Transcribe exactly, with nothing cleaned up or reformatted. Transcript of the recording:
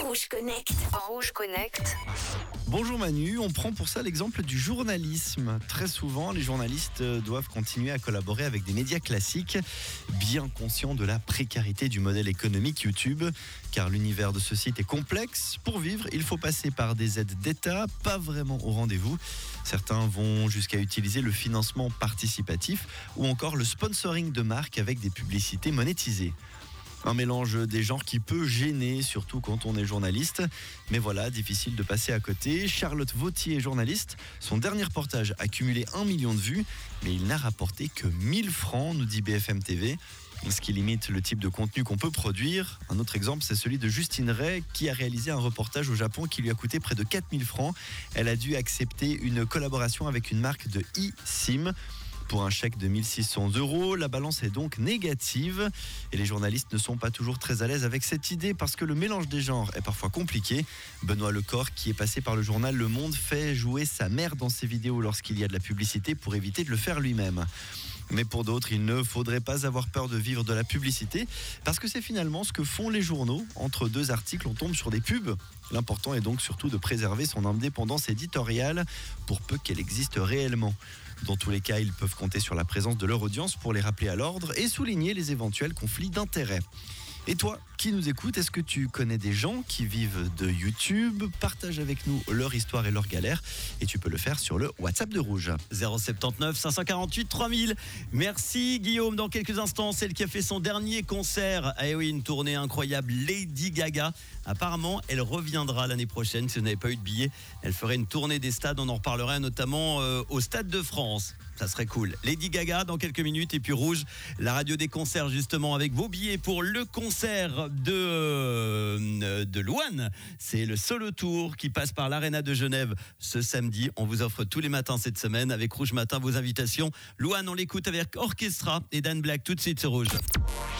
Rouge Connect. En Rouge Connect. Bonjour Manu, on prend pour ça l'exemple du journalisme. Très souvent, les journalistes doivent continuer à collaborer avec des médias classiques, bien conscients de la précarité du modèle économique YouTube, car l'univers de ce site est complexe. Pour vivre, il faut passer par des aides d'État, pas vraiment au rendez-vous. Certains vont jusqu'à utiliser le financement participatif ou encore le sponsoring de marques avec des publicités monétisées. Un mélange des genres qui peut gêner, surtout quand on est journaliste. Mais voilà, difficile de passer à côté. Charlotte Vautier est journaliste. Son dernier reportage a cumulé un million de vues, mais il n'a rapporté que mille francs, nous dit B F M T V. Ce qui limite le type de contenu qu'on peut produire. Un autre exemple, c'est celui de Justine Ray, qui a réalisé un reportage au Japon qui lui a coûté près de quatre mille francs. Elle a dû accepter une collaboration avec une marque de eSIM. Pour un chèque de mille six cents euros, la balance est donc négative. Et les journalistes ne sont pas toujours très à l'aise avec cette idée parce que le mélange des genres est parfois compliqué. Benoît Lecor, qui est passé par le journal Le Monde, fait jouer sa mère dans ses vidéos lorsqu'il y a de la publicité pour éviter de le faire lui-même. Mais pour d'autres, il ne faudrait pas avoir peur de vivre de la publicité parce que c'est finalement ce que font les journaux. Entre deux articles, on tombe sur des pubs. L'important est donc surtout de préserver son indépendance éditoriale pour peu qu'elle existe réellement. Dans tous les cas, ils peuvent compter sur la présence de leur audience pour les rappeler à l'ordre et souligner les éventuels conflits d'intérêts. Et toi, qui nous écoute, est-ce que tu connais des gens qui vivent de YouTube ? Partage avec nous leur histoire et leur galère et tu peux le faire sur le WhatsApp de Rouge. zéro sept neuf cinq cent quarante-huit trois mille. Merci Guillaume. Dans quelques instants, celle qui a fait son dernier concert. Eh oui, une tournée incroyable, Lady Gaga. Apparemment, elle reviendra l'année prochaine. Si vous n'avez pas eu de billets, elle ferait une tournée des stades. On en reparlerait notamment euh, au Stade de France. Ça serait cool. Lady Gaga dans quelques minutes et puis Rouge, la radio des concerts justement avec vos billets pour le concert de, euh, de Louane. C'est le solo tour qui passe par l'Arena de Genève ce samedi. On vous offre tous les matins cette semaine avec Rouge Matin vos invitations. Louane, on l'écoute avec Orchestra et Dan Black tout de suite sur Rouge.